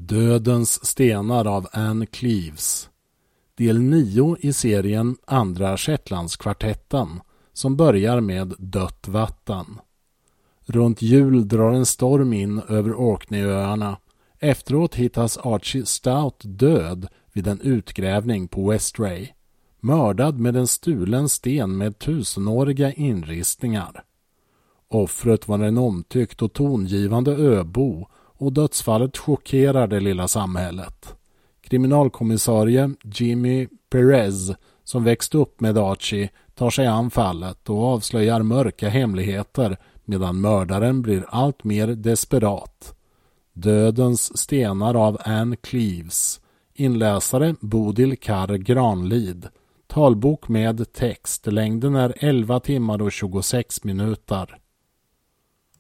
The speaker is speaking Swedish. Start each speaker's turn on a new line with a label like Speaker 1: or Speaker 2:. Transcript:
Speaker 1: Dödens stenar av Anne Cleeves. Del 9 i serien Andra Shetlandskvartetten, som börjar med Dött vatten. Runt jul drar en storm in över Orkneyöarna. Efteråt hittas Archie Stout död vid en utgrävning på Westray. Mördad med en stulen sten med 1000-åriga inristningar. Offret var en omtyckt och tongivande öbo och dödsfallet chockerar det lilla samhället. Kriminalkommissarie Jimmy Perez, som växt upp med Archie, tar sig an fallet och avslöjar mörka hemligheter medan mördaren blir allt mer desperat. Dödens stenar av Anne Cleeves. Inläsare Bodil Karr Granlid. Talbok med text. Längden är 11 timmar och 26 minuter.